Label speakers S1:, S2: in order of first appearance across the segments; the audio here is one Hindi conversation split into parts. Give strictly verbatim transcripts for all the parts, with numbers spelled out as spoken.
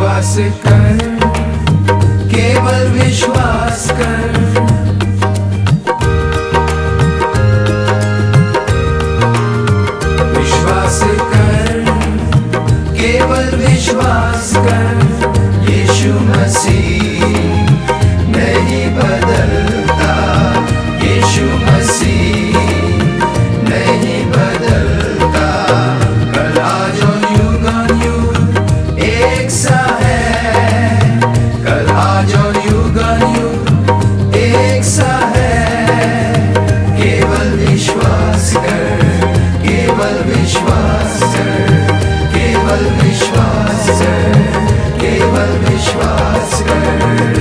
S1: विश्वास कर, केवल विश्वास कर। विश्वास कर, केवल विश्वास कर। यीशु मसीह नहीं बदलता, यीशु मसीह नहीं बदलता। कल आज और युग युग एक सा है, कल आज और युग युग एक सा है। केवल विश्वास कर, केवल विश्वास कर, केवल विश्वास कर, केवल विश्वास कर।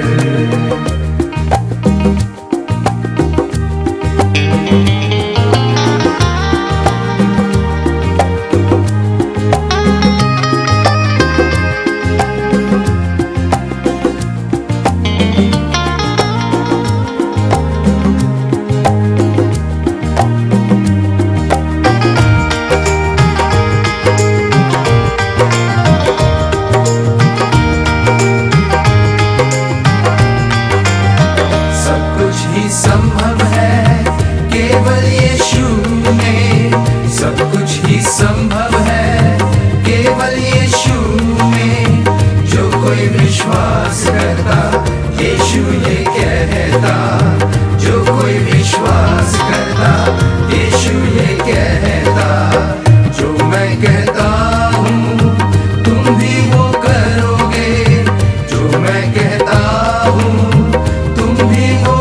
S1: संभव है केवल यीशु में, सब कुछ ही संभव है केवल यीशु में। जो कोई विश्वास करता, यीशु ये कहता। जो कोई विश्वास करता, यीशु ये कहता। जो मैं कहता हूँ तुम भी वो करोगे, जो मैं कहता हूँ तुम भी वो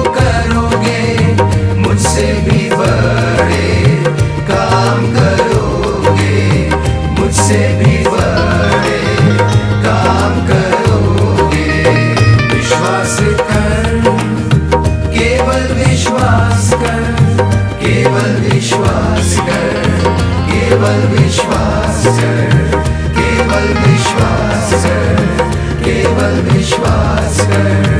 S1: मुझसे भी बड़े काम करोगे, मुझसे भी बड़े काम करोगे। विश्वास कर, केवल विश्वास कर, केवल विश्वास कर, केवल विश्वास कर, केवल विश्वास कर, केवल विश्वास कर।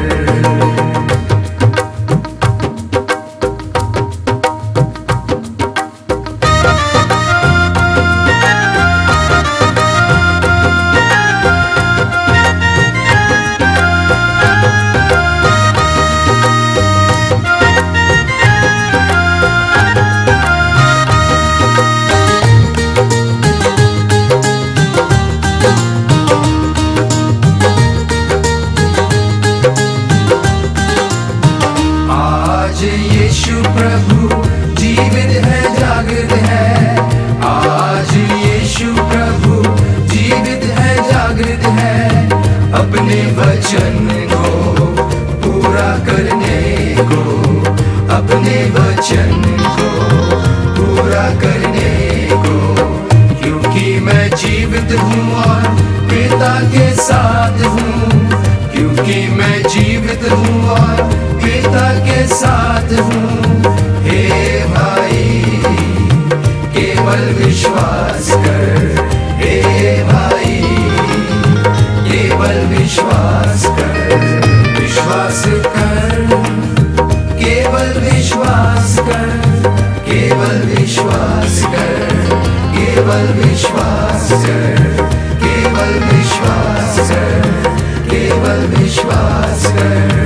S1: यीशु प्रभु जीवित है, जागृत है। आज यीशु प्रभु जीवित है, जागृत है। अपने वचन को पूरा करने को, अपने वचन को पूरा करने को। क्योंकि मैं जीवित हूँ और पिता के साथ हूँ, क्योंकि मैं जीवित हूँ और पिता के साथ हूँ। हे भाई केवल विश्वास कर, हे भाई केवल विश्वास कर। विश्वास कर, केवल विश्वास कर, केवल विश्वास कर, केवल विश्वास कर, केवल विश्वास कर, केवल विश्वास कर।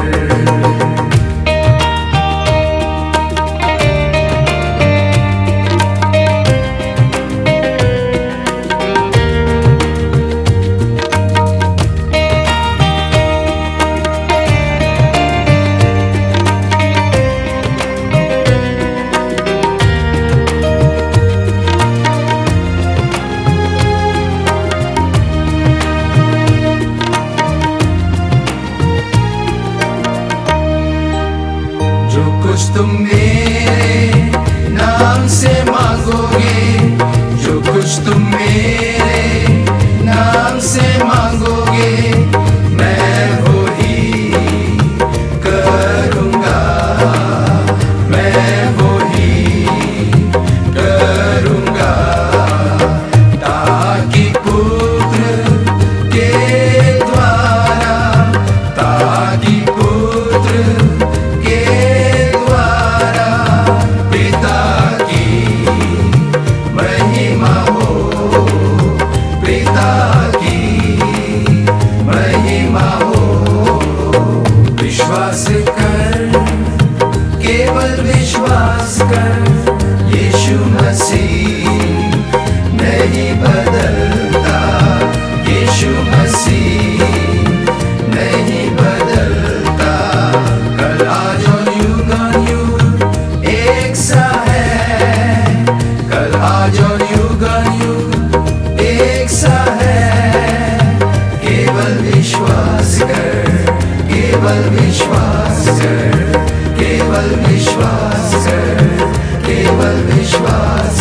S1: कुछ तुम मेरे नाम से मांगोगे, जो कुछ तुम मेरे नाम से मांगोगे, मैं वो ही करूँगा, मैं वो ही करूँगा। ताकि पुत्र के द्वारा, ताकि पुत्र के द्वारा सा है। केवल विश्वास कर, केवल विश्वास कर, केवल विश्वास कर, केवल विश्वास